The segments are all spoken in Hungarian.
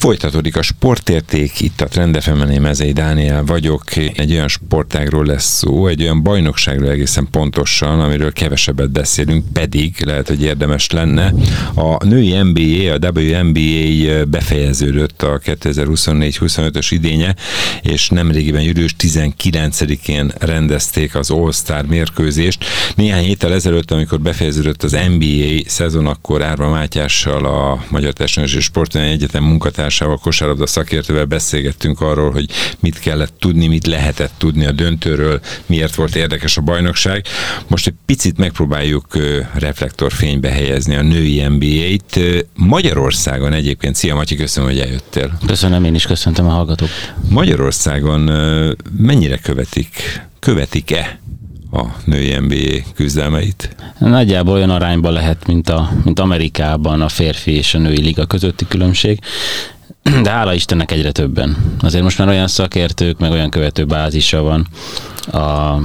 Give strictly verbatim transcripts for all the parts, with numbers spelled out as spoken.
Folytatódik a sportérték, itt a Trend ef em-en, én Mezei Dániel vagyok. Egy olyan sportágról lesz szó, egy olyan bajnokságról egészen pontosan, amiről kevesebbet beszélünk, pedig lehet, hogy érdemes lenne. A női en bé á, a dupla vé en bé á befejeződött a kétezer-huszonnégy huszonötös idénye, és nemrégiben július tizenkilencedikén rendezték az All-Star mérkőzést. Néhány héttel ezelőtt, amikor befejeződött az en bé á szezon, akkor Árva Mátyással, a Magyar Testnevelési és Sportudományi Egyetem munkatársával, kosárlabda szakértővel beszélgettünk arról, hogy mit kellett tudni, mit lehetett tudni a döntőről, miért volt érdekes a bajnokság. Most egy picit megpróbáljuk reflektorfénybe helyezni a női en bé á-t. Magyarországon egyébként, szia Matyi, köszönöm, hogy eljöttél. Köszönöm, én is köszöntöm a hallgatókat. Magyarországon mennyire követik, követik-e a női en bé á küzdelmeit? Nagyjából olyan arányban lehet, mint, a, mint Amerikában a férfi és a női liga közötti különbség, de hála Istennek egyre többen. Azért most már olyan szakértők, meg olyan követőbázisa van a,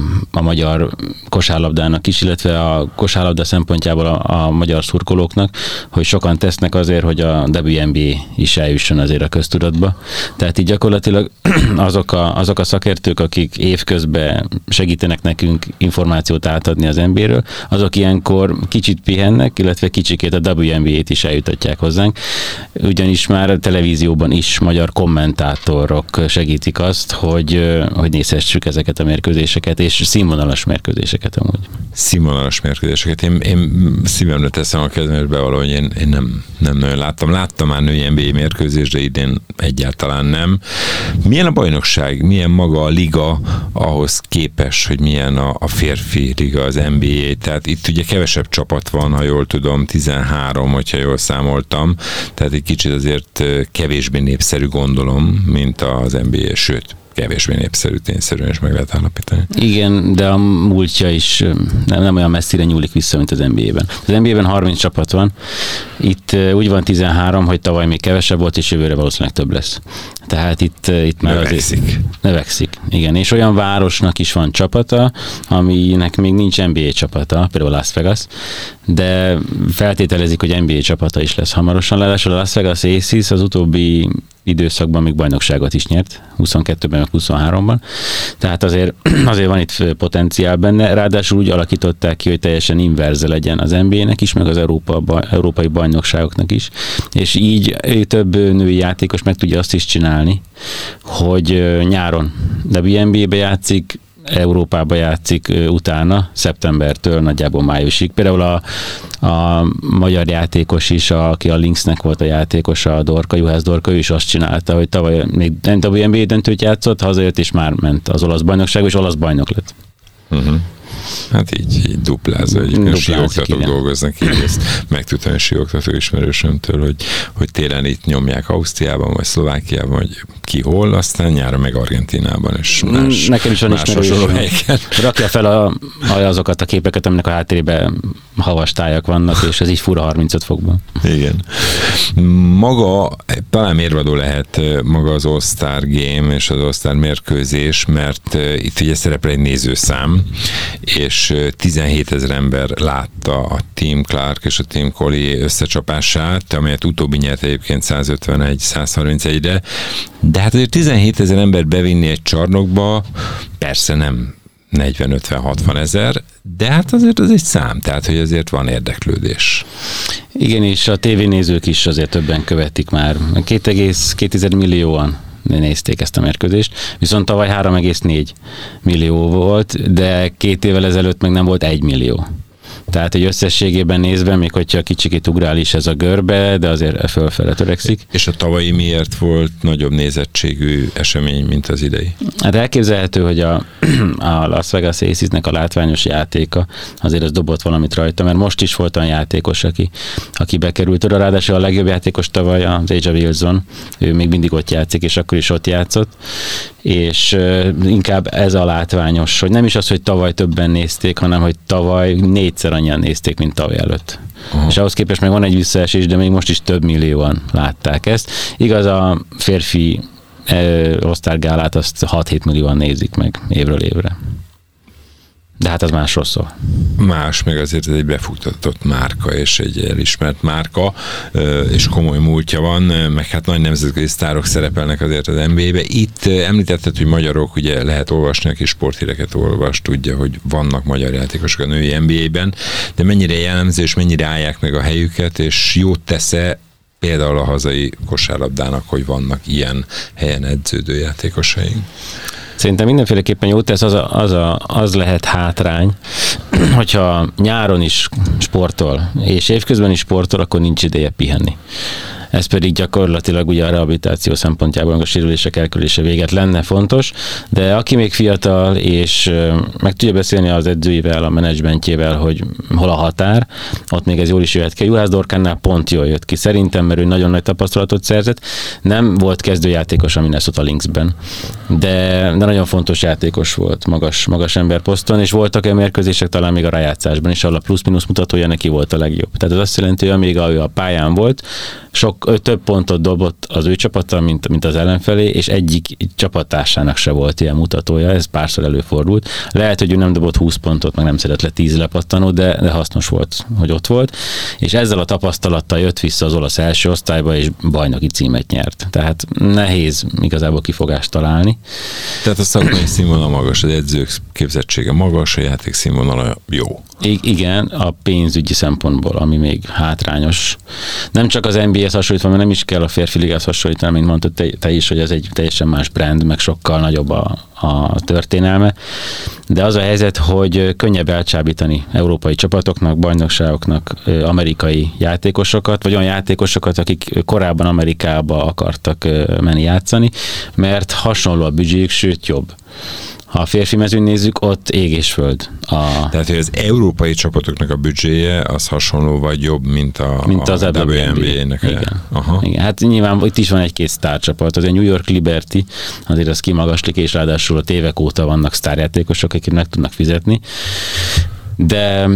a magyar kosárlabdának is, illetve a kosárlabda szempontjából a, a magyar szurkolóknak, hogy sokan tesznek azért, hogy a dupla vé en bé á is eljusson azért a köztudatba. Tehát így gyakorlatilag azok a, azok a szakértők, akik évközben segítenek nekünk információt átadni az en bé á-ről, azok ilyenkor kicsit pihennek, illetve kicsikét a dupla vé en bé á-t is eljutatják hozzánk. Ugyanis már a televízióban is magyar kommentátorok segítik azt, hogy, hogy nézhessük ezeket a mérkőzéseket, és színvonalas mérkőzéseket amúgy. Színvonalas mérkőzéseket. Én, én szívemre teszem a kezembe, bevallom, hogy én, én nem, nem nagyon láttam. Láttam már női en bé á mérkőzést, de idén egyáltalán nem. Milyen a bajnokság? Milyen maga a liga ahhoz képes, hogy milyen a, a férfi liga, az en bé á? Tehát itt ugye kevesebb csapat van, ha jól tudom, tizenhárom, hogyha jól számoltam. Tehát egy kicsit azért kevésbé népszerű, gondolom, mint az en bé á, sőt, kevésbé népszerű, tényszerűen is meg lehet állapítani. Igen, de a múltja is nem, nem olyan messzire nyúlik vissza, mint az en bé á-ben. Az en bé á-ben harminc csapat van, itt úgy van tizenhárom, hogy tavaly még kevesebb volt, és jövőre valószínűleg több lesz. Tehát itt, itt már növekszik. azért növekszik. Igen, és olyan városnak is van csapata, aminek még nincs en bé á csapata, például Las Vegas, de feltételezik, hogy en bé á csapata is lesz hamarosan. Ráadásul a Las Vegas Aces az utóbbi időszakban még bajnokságot is nyert, huszonkettőben, meg huszonháromban. Tehát azért, azért van itt potenciál benne, ráadásul úgy alakították ki, hogy teljesen inverze legyen az en bé á-nek is, meg az Európa, európai bajnokságoknak is, és így több női játékos meg tudja azt is csinálni, hogy nyáron dupla vé en bé á-be játszik, Európába játszik utána, szeptembertől nagyjából májusig. Például a, a magyar játékos is, aki a Lynxnek volt a játékos, a Dorka, Juhász Dorka, ő is azt csinálta, hogy tavaly még dupla vé en bé á döntőt játszott, hazajött, és már ment az olasz bajnokság, és olasz bajnok lett. Uh-huh. Hát így, így duplázza, egyébként síoktatók dolgoznak, így ezt megtudtam a síoktató ismerősömtől, hogy, hogy télen itt nyomják Ausztriában, vagy Szlovákiában, vagy ki hol, aztán nyáron meg Argentínában, és más, nekem is van más hasonló helyeken. Rakja fel a, a, azokat a képeket, aminek a háttérében havas tájak vannak, és ez így fura harmincöt fokban. Igen. Maga, talán mérvadó lehet maga az All-Star Game és az All-Star mérkőzés, mert itt ugye szerepel egy nézőszám, és tizenhétezer ember látta a Team Clark és a Team Collier összecsapását, amelyet utóbbi nyert egyébként százötvenegy százharmincegyre, de hát azért tizenhétezer ember bevinni egy csarnokba, persze nem negyven ötven hatvan ezer, de hát azért az egy szám, tehát hogy azért van érdeklődés. Igen, és a tévénézők is azért többen követik már. két egész két millióan nézték ezt a mérkőzést, viszont tavaly három egész négy millió volt, de két évvel ezelőtt meg nem volt egy millió. Tehát, hogy összességében nézve, még hogyha kicsikét ugrál is ez a görbe, de azért fölfele törekszik. És a tavalyi miért volt nagyobb nézettségű esemény, mint az idei? Hát elképzelhető, hogy a, a Las Vegas Acesnek a látványos játéka azért az dobott valamit rajta, mert most is volt olyan játékos, aki, aki bekerült oda, ráadásul a legjobb játékos tavaly az A'ja Wilson, ő még mindig ott játszik, és akkor is ott játszott, és inkább ez a látványos, hogy nem is az, hogy tavaly többen nézték, hanem hogy tavaly négyszer annyian nézték, mint tavaly előtt. Aha. És ahhoz képest meg van egy visszaesés, de még most is több millióan látták ezt. Igaz, a férfi All-Star gálát azt hat-hét millióan nézik meg évről évre. De hát az másról szól. Más, meg azért ez egy befutatott márka, és egy elismert márka, és komoly múltja van, meg hát nagy nemzetközi sztárok szerepelnek azért az en bé á-be. Itt említetted, hogy magyarok, ugye lehet olvasni, aki sporthíreket olvas, tudja, hogy vannak magyar játékosok a női en bé á-ben, de mennyire jellemző, és mennyire állják meg a helyüket, és jót tesz-e például a hazai kosárlabdának, hogy vannak ilyen helyen edződő játékosaink? Szerintem mindenféleképpen jó tesz, az, a, az, a, az lehet hátrány, hogyha nyáron is sportol, és évközben is sportol, akkor nincs ideje pihenni. Ez pedig gyakorlatilag ugye a rehabilitáció szempontjából a sérülések elkerülése véget lenne fontos, de aki még fiatal, és meg tudja beszélni az edzőivel, a menedzsmentjével, hogy hol a határ, ott még ez jól is jöhet ki. Juhász Dorkánnál pont jól jött ki. Szerintem, mert ő nagyon nagy tapasztalatot szerzett. Nem volt kezdőjátékos a Minnesota Lynxben, de, de nagyon fontos játékos volt, magas, magas emberposzton, és voltak olyan mérkőzések talán még a rájátszásban is, ahol a plusz-minusz mutatója neki volt a legjobb. Tehát ez azt jelenti, hogy amíg ő a pályán volt, sok, több pontot dobott az ő csapata, mint, mint az ellenfelé, és egyik csapattársának se volt ilyen mutatója, ez párszor előfordult. Lehet, hogy ő nem dobott húsz pontot, meg nem szedett le tíz lepattanót, de, de hasznos volt, hogy ott volt, és ezzel a tapasztalattal jött vissza az olasz első osztályba, és bajnoki címet nyert. Tehát nehéz igazából kifogást találni. Tehát a szakmai színvonal magas, az edzők képzettsége magas, a játék színvonala jó. I- igen, a pénzügyi szempontból, ami még hátrányos. Nem csak az en bé á-hez hasonlítva, mert nem is kell a férfi ligához hasonlítani, mint mondtad te, te is, hogy ez egy teljesen más brand, meg sokkal nagyobb a, a történelme. De az a helyzet, hogy könnyebb elcsábítani európai csapatoknak, bajnokságoknak amerikai játékosokat, vagy olyan játékosokat, akik korábban Amerikába akartak menni játszani, mert hasonló a büdzséjük, sőt jobb. Ha a férfi mezőn nézzük, ott ég és föld. A... Tehát, hogy az európai csapatoknak a büdzséje az hasonló vagy jobb, mint a, mint az a dupla vé en bé á-nek. Igen. Aha. Igen. Hát nyilván itt is van egy-két sztárcsapat. Az a New York Liberty, azért az kimagaslik, és ráadásul a évek óta vannak sztárjátékosok, akik meg tudnak fizetni. De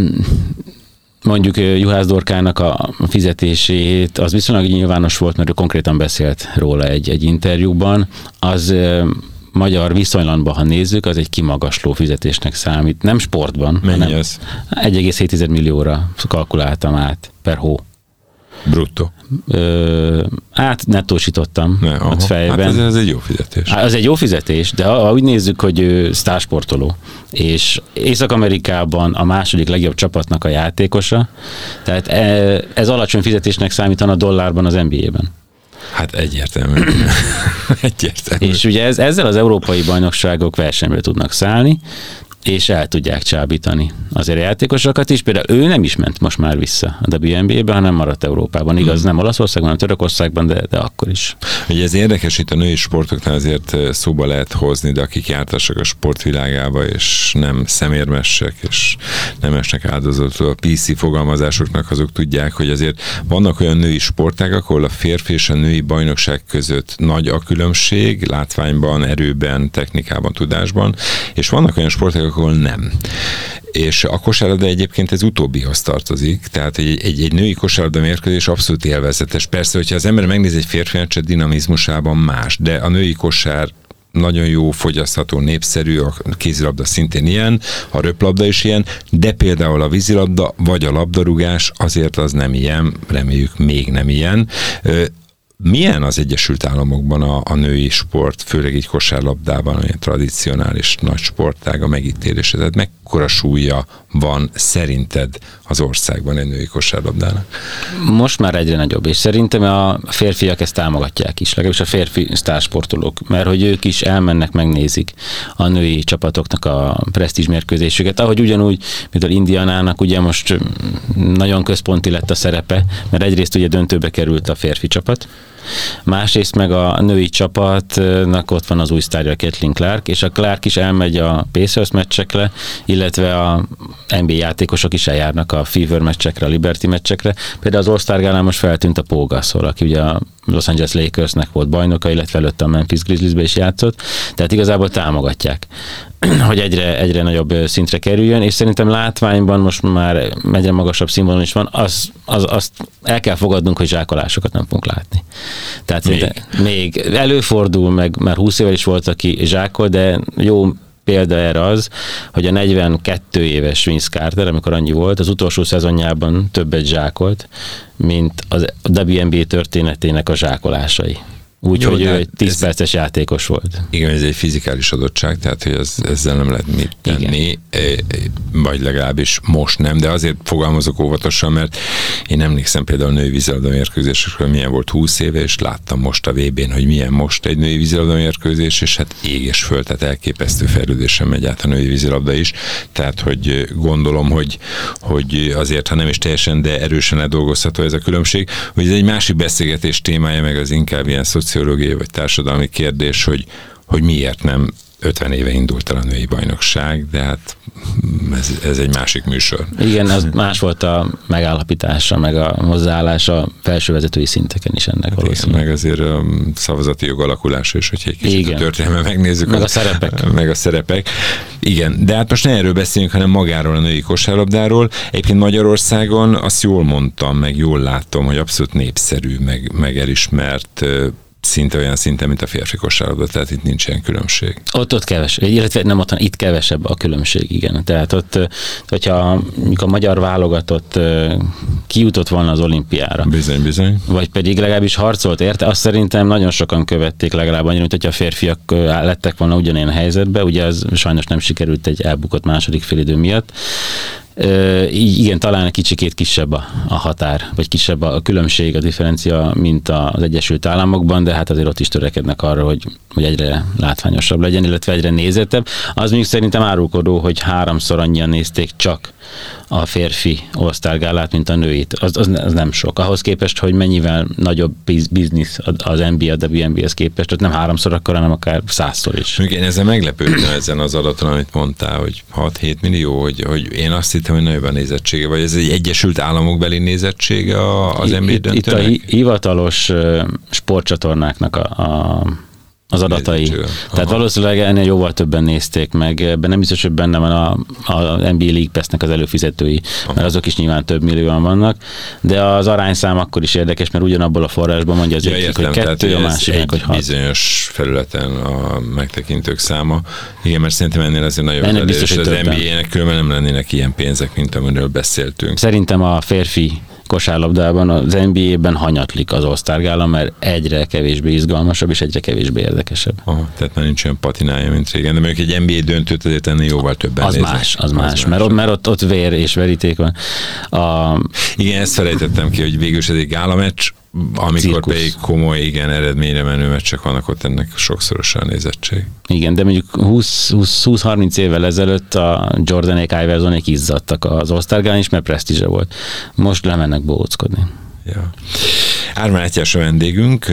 mondjuk Juhász Dorkának a fizetését, az viszonylag nyilvános volt, mert ő konkrétan beszélt róla egy, egy interjúban. Az magyar viszonylatban, ha nézzük, az egy kimagasló fizetésnek számít. Nem sportban. Mennyi ez? egy egész hét millióra kalkuláltam át per hó. Bruttó? Ö, át nettósítottam ne, ott fejben. Hát ez, ez egy jó fizetés. Az egy jó fizetés, de ha, ha úgy nézzük, hogy ő sztársportoló, és Észak-Amerikában a második legjobb csapatnak a játékosa, tehát ez alacsony fizetésnek számítana dollárban az en bé á-ben. Hát egyértelmű. egyértelmű. És ugye ez, ezzel az európai bajnokságok versenybe tudnak szállni, és el tudják csábítani azért a játékosokat is. Például ő nem is ment most már vissza a dupla vé en bé á-be, hanem maradt Európában. Igaz, hmm. nem Olaszországban, hanem Törökországban, de, de akkor is. Ugye ez érdekes, itt a női sportoknál azért szóba lehet hozni, de akik jártassak a sportvilágába, és nem szemérmesek, és nem esnek áldozatul a pé cé fogalmazásoknak, azok tudják, hogy azért vannak olyan női sportágak, ahol a férfi és a női bajnokság között nagy a különbség, látványban, erőben, technikában, tudásban, és vannak olyan sportágak, ahol nem. És a kosárlabda egyébként ez utóbbihoz tartozik, tehát egy, egy, egy női kosárlabda mérkőzés abszolút élvezetes. Persze, hogyha az ember megnéz egy férfi meccset, dinamizmusában más, de a női kosár nagyon jó, fogyasztható, népszerű, a kézilabda szintén ilyen, a röplabda is ilyen, de például a vízilabda vagy a labdarúgás azért az nem ilyen, reméljük még nem ilyen. Milyen az Egyesült Államokban a, a női sport, főleg így kosárlabdában, olyan tradicionális nagy sportág a megítélése? Tehát mekkora súlya van szerinted az országban egy női kosárlabdának? Most már egyre nagyobb, és szerintem a férfiak ezt támogatják is, legalábbis a férfi sztársportolók, mert hogy ők is elmennek, megnézik a női csapatoknak a presztízs mérkőzésüket, ahogy ugyanúgy, mint az Indianának ugye most nagyon központi lett a szerepe, mert egyrészt ugye döntőbe került a férfi csapat, másrészt meg a női csapatnak ott van az új sztárja, Caitlin Clark, és a Clark is elmegy a Pacers meccsekre, illetve a en bé á játékosok is eljárnak a Fever meccsekre, a Liberty meccsekre. Például az All-Star Gálán most feltűnt a Paul Gasol, aki ugye a Los Angeles Lakersnek volt bajnoka, illetve előtte a Memphis Grizzliesbe is játszott, tehát igazából támogatják, hogy egyre, egyre nagyobb szintre kerüljön, és szerintem látványban most már egyre magasabb színvonalon is van, az, az, azt el kell fogadnunk, hogy zsákolásokat nem fogunk látni. Tehát még, még előfordul, meg már húsz éve is volt, aki zsákol, de jó példa erre az, hogy a negyvenkettő éves Vince Carter, amikor annyi volt, az utolsó szezonjában többet zsákolt, mint az dupla vé en bé történetének a zsákolásai. Úgyhogy ő egy tíz perces játékos volt. Igen, ez egy fizikális adottság, tehát hogy az, ezzel nem lehet mit tenni, igen. Vagy legalábbis most nem, de azért fogalmazok óvatosan, mert én emlékszem például a női vízilabda mérkőzésekről, milyen volt húsz éve, és láttam most a vé bén, hogy milyen most egy női vízilabda mérkőzés, és hát ég és föld, tehát elképesztő fejlődésen megy át a női vízilabda is, tehát hogy gondolom, hogy, hogy azért, ha nem is teljesen, de erősen ledolgozható ez a különbség, hogy ez egy másik beszélgetés témája, meg az inkább ilyen szociológiai vagy társadalmi kérdés, hogy, hogy miért nem ötven éve indult el a női bajnokság, de hát ez, ez egy másik műsor. Igen, az más volt a megállapítása, meg a hozzáállása felsővezetői szinteken is ennek hát valószínűleg. Igen, meg azért a szavazati jog alakulása is, hogyha egy kicsit igen. a történelmet megnézzük. Meg a, a szerepek. Meg a szerepek. Igen, de hát most ne erről beszéljünk, hanem magáról a női kosárlabdáról. Egyébként Magyarországon azt jól mondtam, meg jól látom, hogy abszolút népszerű, meg, meg elismert szinte olyan szinten, mint a férfi kosárlabda, tehát itt nincs ilyen különbség. Ott, ott keves, illetve nem ott, itt kevesebb a különbség, igen. Tehát ott, hogyha a magyar válogatott kijutott volna az olimpiára. Bizony, bizony. Vagy pedig legalábbis harcolt érte, azt szerintem nagyon sokan követték legalább annyira, mint hogyha a férfiak lettek volna ugyanilyen helyzetbe, ugye az sajnos nem sikerült egy elbukott második félidő miatt. Uh, igen, talán egy kicsikét kisebb a, a határ, vagy kisebb a különbség, a differencia, mint az Egyesült Államokban, de hát azért ott is törekednek arra, hogy, hogy egyre látványosabb legyen, illetve egyre nézettebb. Az mondjuk szerintem árulkodó, hogy háromszor annyian nézték csak a férfi All-Star gálát, mint a nőit. Az, az, az nem sok. Ahhoz képest, hogy mennyivel nagyobb biznisz az en bé á, a dupla vé en béhez képest, ott nem háromszor akkor, hanem akár százszor is. Én ezzel meglepődtem ezen az adaton, amit mondtál, hogy hat-hét millió, hogy, hogy én azt hittem, hogy nagyobb a nézettsége, vagy ez egy Egyesült Államok beli nézettsége az en bé á döntőnek? Itt a hivatalos sportcsatornáknak a, a az adatai. Aha. Tehát valószínűleg ennél jóval többen nézték meg, ebben nem biztos, hogy benne van a, a en bé á League Pass-nek az előfizetői, aha. mert azok is nyilván több millióan vannak, de az arányszám akkor is érdekes, mert ugyanabból a forrásban mondja az ja, egyik, hogy kettő, tehát, a másik, hogy hat. Bizonyos felületen a megtekintők száma. Igen, mert szerintem ennél azért nagyobb ennél biztos, hogy az en bé á-nek különben nem lennének ilyen pénzek, mint amiről beszéltünk. Szerintem a férfi kosárlabdában, az en bé á-ben hanyatlik az All-Star gála, mert egyre kevésbé izgalmasabb, és egyre kevésbé érdekesebb. Aha, tehát már nincs olyan patinája, mint régen, de mondjuk egy en bé á döntőt azért ennél jóval többen az néznek. Más, az, az más, más, mert, ott, mert ott, ott vér és veríték van. A... Igen, ezt felejtettem ki, hogy végül is ez egy gálameccs, amikor cirkusz. Pedig komoly, igen, eredményre menő meccsek vannak, ott ennek sokszorosan nézettség. Igen, de mondjuk húsz-harminc évvel ezelőtt a Jordanék, Iversonék izzadtak az All-Star gálán is, mert presztízse volt. Most lemennek bohóckodni. Ja. Ármán Mátyás a vendégünk,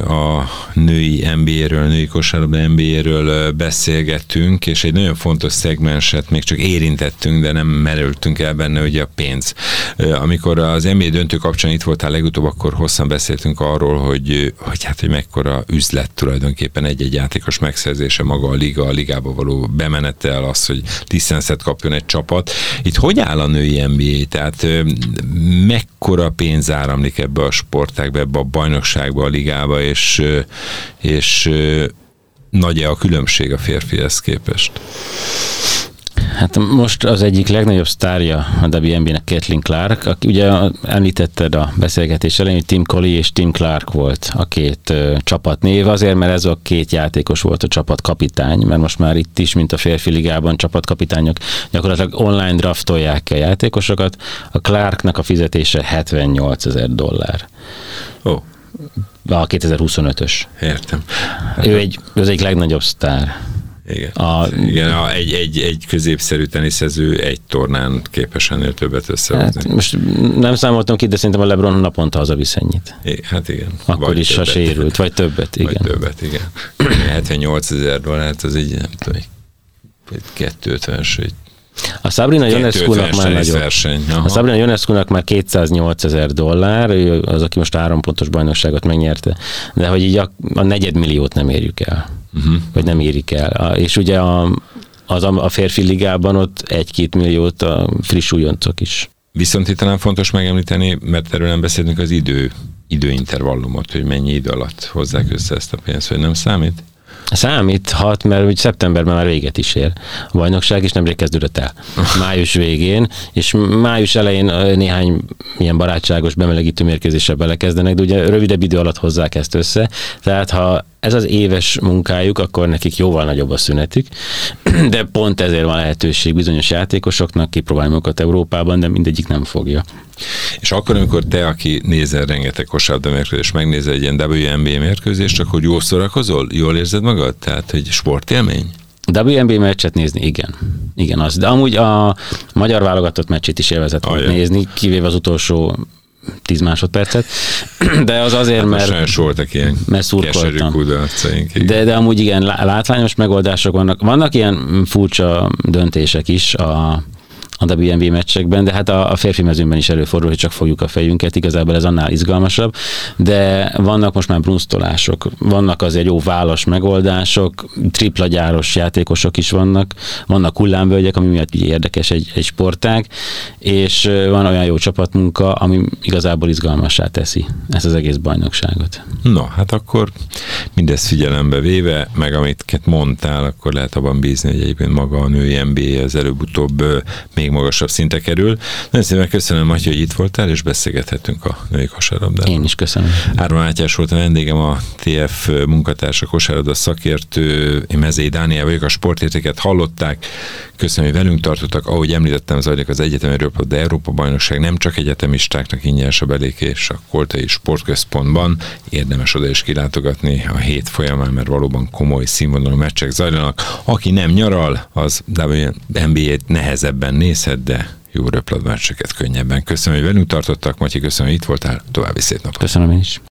a női en bé á-ről, a női kosárlabda en bé á-ről beszélgettünk, és egy nagyon fontos szegmenset még csak érintettünk, de nem merültünk el benne, ugye a pénz. Amikor az en bé á döntő kapcsán itt voltál legutóbb, akkor hosszan beszéltünk arról, hogy, hogy hát, hogy mekkora üzlet tulajdonképpen egy-egy játékos megszerzése, maga a liga, a ligába való bemenettel, az, hogy licenszet kapjon egy csapat. Itt hogy áll a női en bé á? Tehát mekkora pénz áramlik ebbe a sportágba, ebbe a bajnokságba, a ligába, és, és nagy-e a különbség a férfihez képest? Hát most az egyik legnagyobb sztárja a dupla vé en bé-nek Caitlin Clark, aki ugye említetted a beszélgetés elején, hogy Tim Colley és Tim Clark volt a két uh, csapatnév, azért, mert ez a két játékos volt a csapatkapitány, mert most már itt is, mint a férfi ligában csapatkapitányok gyakorlatilag online draftolják a játékosokat. A Clarknak a fizetése hetvennyolcezer dollár. Ó. Oh. A kétezer-huszonötös. Értem. Ő egy, az egyik legnagyobb sztár. Igen, a, igen a, egy, egy, egy középszerű teniszező egy tornán képes ennél többet összehozni. Hát most nem számoltam ki, de szerintem a LeBron naponta hazavisz ennyit. É, hát igen. Akkor vagy is, többet. Ha sérült, vagy többet, igen. Vagy többet, igen. hetvennyolcezer dollárt, az egy, nem tudom, egy kétszázötvenes, egy a Sabrina Ionescu-nak már nagyobb. Verseny, a Sabrina Ionescu-nak már kétszáznyolcezer dollár, ő az, aki most három pontos bajnokságot megnyerte, de hogy így a, a negyedmilliót nem érjük el. Uh-huh. Vagy nem érik el. És ugye a, az a férfi ligában ott egy-két milliót a friss újoncok is. Viszont itt talán fontos megemlíteni, mert erről nem beszéltünk, az idő, időintervallumot, hogy mennyi idő alatt hozzák össze ezt a pénzt, hogy nem számít? Számíthat, mert úgy szeptemberben már véget is ér a bajnokság, és nemrég kezdődött el. Május végén, és május elején néhány ilyen barátságos bemelegítő mérkőzéssel belekezdenek, de ugye rövidebb idő alatt hozzák ezt össze, tehát ha ez az éves munkájuk, akkor nekik jóval nagyobb a szünetük, de pont ezért van lehetőség bizonyos játékosoknak kipróbálni magukat Európában, de mindegyik nem fogja. És akkor, amikor te, aki nézel rengeteg kosárlabda mérkőzést, megnézel egy ilyen dupla vé en bé mérkőzést, akkor jól szórakozol? Jól érzed magad? Tehát, hogy sportélmény? dupla vé en bé meccset nézni, igen. Igen, az. De amúgy a magyar válogatott meccsét is élvezett volt nézni, kivéve az utolsó tíz másodpercet, de az azért, hát mert... Most voltak ilyen keserű kudarcaink. De, de amúgy igen, látványos megoldások vannak. Vannak ilyen furcsa döntések is a a dupla vé en bé meccsekben, de hát a, a férfi mezőnyben is előfordul, hogy csak fogjuk a fejünket, igazából ez annál izgalmasabb, de vannak most már brunsztolások, vannak azért jó válasz megoldások, tripla gyáros játékosok is vannak, vannak hullámvölgyek, ami miatt érdekes egy, egy sportág, és van olyan jó csapatmunka, ami igazából izgalmassá teszi ezt az egész bajnokságot. No, hát akkor mindezt figyelembe véve, meg amit mondtál, akkor lehet abban bízni, hogy egyébként maga a női en bé á az előbb-utóbb még magasabb szinte kerül. Nagyon szépen köszönöm, Matyi, hogy itt voltál, és beszélgethetünk a női kosárlabdáról. Én is köszönöm. Árva Mátyás volt a vendégem, a té ef munkatársa, kosárlabda szakértő, én Mezei Dániel vagyok, a sportértéket hallották. Köszönöm, hogy velünk tartottak. Ahogy említettem, zajlik az Egyetemi Röplabda Európa bajnokság, nem csak egyetemistáknak ingyenes a belékés a Koltai Sportközpontban. Érdemes oda is kilátogatni a hét folyamán, mert valóban komoly színvonalú meccsek zajlanak. Aki nem nyaral, az dupla vé en bé á-t nehezebben nézhet, de jó röplabdameccseket könnyebben. Köszönöm, hogy velünk tartottak. Matyi, köszönöm, hogy itt voltál. További szép napot. Köszönöm én is.